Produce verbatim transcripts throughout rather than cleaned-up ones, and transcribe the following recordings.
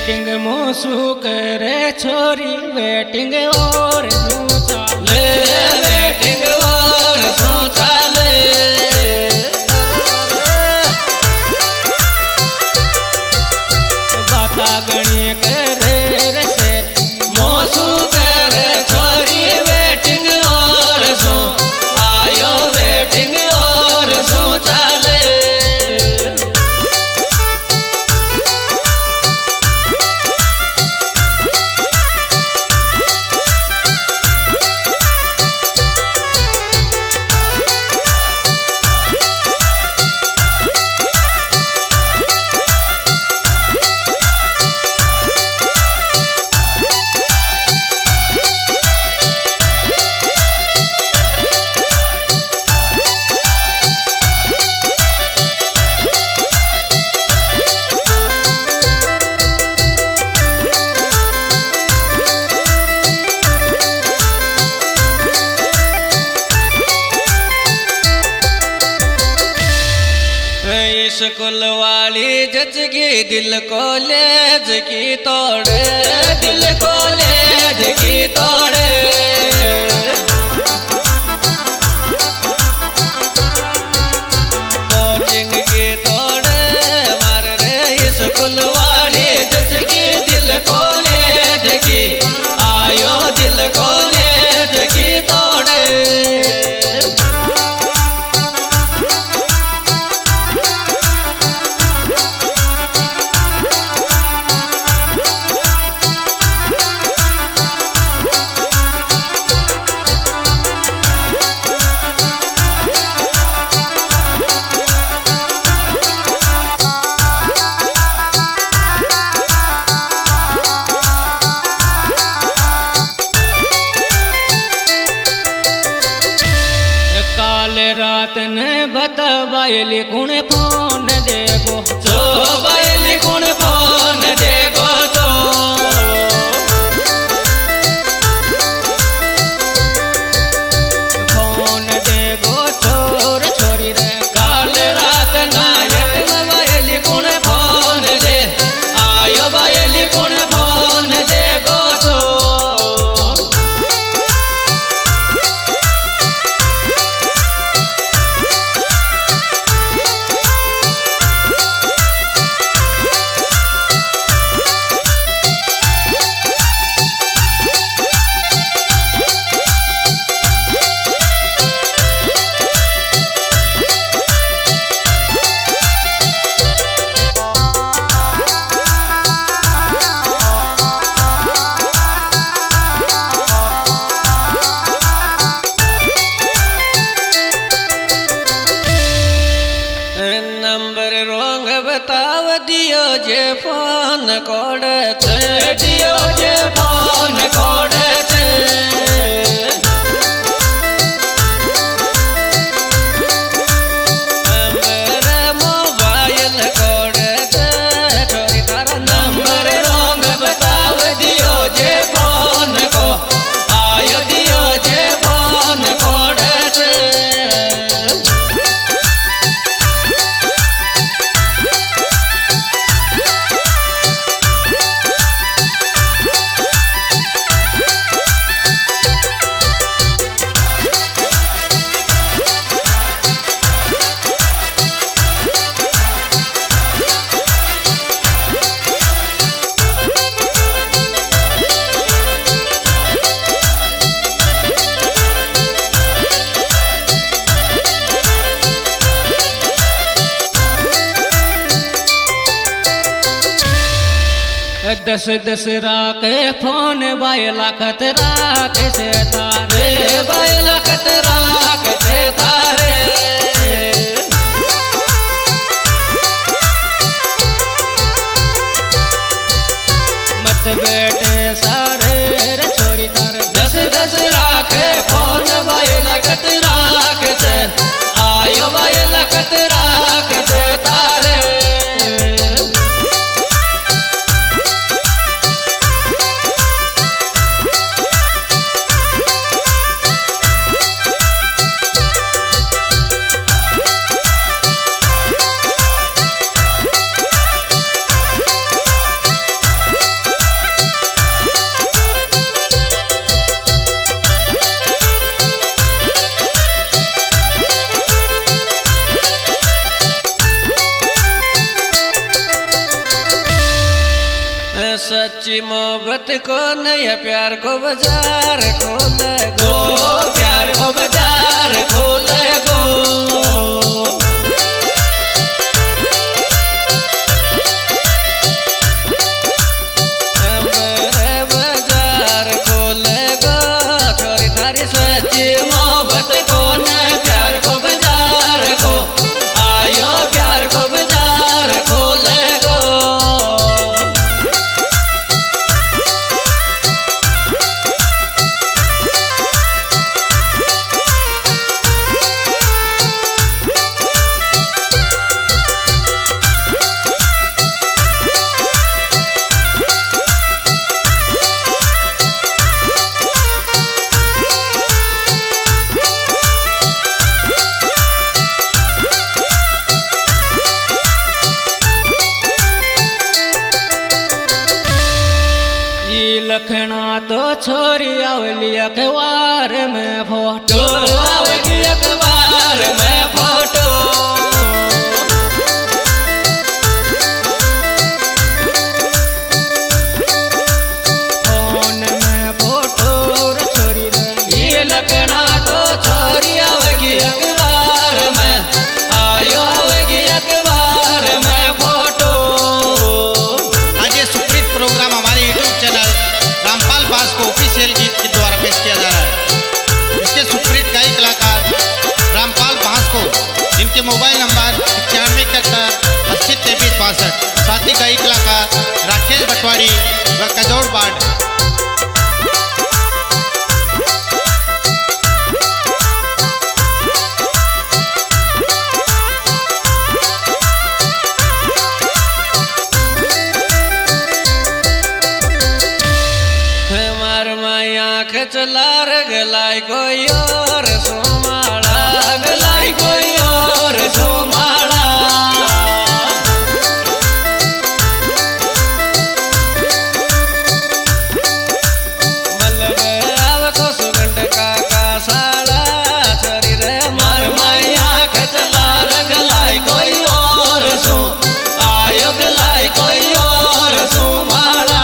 Waiting मोसू करे छोरी waiting और शू चाले वेटिंग और शू चाले बाता गणी करे रसे मोसू करे छोरी वेटिंग और शू आयो वेटिंग और शू चाले स्कूल वाली जचगी दिल कॉलेज की तोड़े दिल कॉलेज की तोड़े कोचिंग की तोड़े मार रे स्कूल वाली जचगी दिल कॉलेज की आयो दिल कॉलेज की तोड़े रात ने बतावायली कुण फोन देखो जो बायली कुण फोन देखो तो फोन देखो छोर छोरी रे काल रात नायक बायली कुण फोन दे आयो बायली कुण फोन देखो तो नंबर रोंग बताव दियो जे फोन कोड दियो जे फोन कोड मोबाइल कोड छोरी तारा नंबर रोंग बताव दियो जे फोन को आयो दियो जे फोन कोड दस दस राके फोन बायला खतरा कैसे तारे बायला खतरा कैसे तारे मत बैठे सारे रे छोरी तारे दस दस राके फोन बायला खतरा कैसे आयो बायला खतरा कैसे तारे सच्ची मोहब्बत को नया प्यार को बाजार खोले गो, प्यार को बाजार खोले गो। बाजार खोले गो छोरी थारी सच्ची मोहब्बत को नया प्यार को बाजार को, आयो प्यार को बाजार खोले गो। लखना तो छोरी आवली अखबार में फोटो, आवली अखबार में फोटो। फोन में फोटो छोरी ये लखना तो छोरी आवली अखबार में, आयो आवली अखबार में फोटो। आज ये सुप्रीत प्रोग्राम हमारे यूट्यूब चैनल रामपाल बास को ऑफिशियल गीत के द्वारा पेश किया जा रहा है। इसके सुप्रीत गायक कलाकार रामपाल बास को, जिनके मोबाइल नंबर पचानवे इकहत्तर अस्सी तेईस बासठ, साथ ही गायक कलाकार राकेश बटवाड़ी व कजौड़ बाट। चला गलाई कोई और सोमाड़ा, गलाई कोई और सोमाड़ा। मलबे को सुगंध का कासाड़ा छोरी रे मार माया के चला गलाई कोई और सो, आयो गलाई कोई और सोमाड़ा।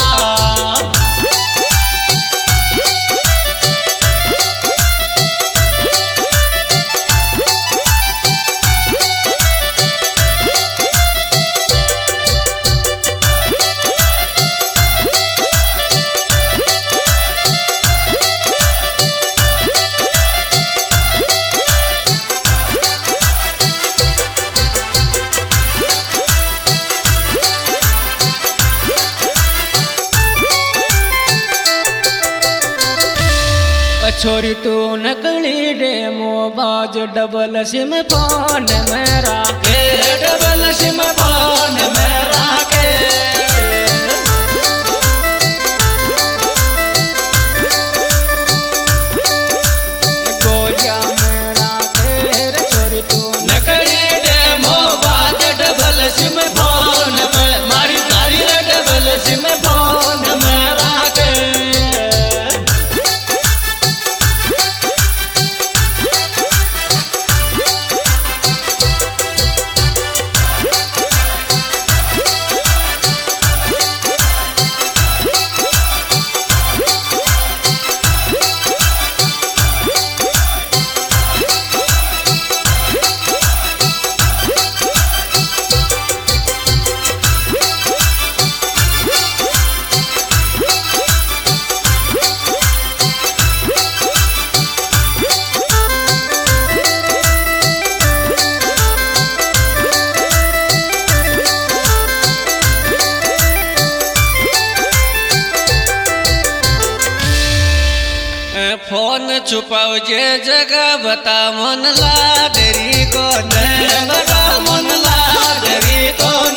छोरी तू नकली डेमो बाज डबल सिम फोन मेरा के, डबल सिम फोन मेरा के। गोजा मेरा के छोरी तू नकली डेमो बाज डबल सिम फोन में, मारी तारी डबल सिम फोन मेरा के। फोन छुपाओ जे जगह बता मन ला देरी को, बता मन ला देरी को।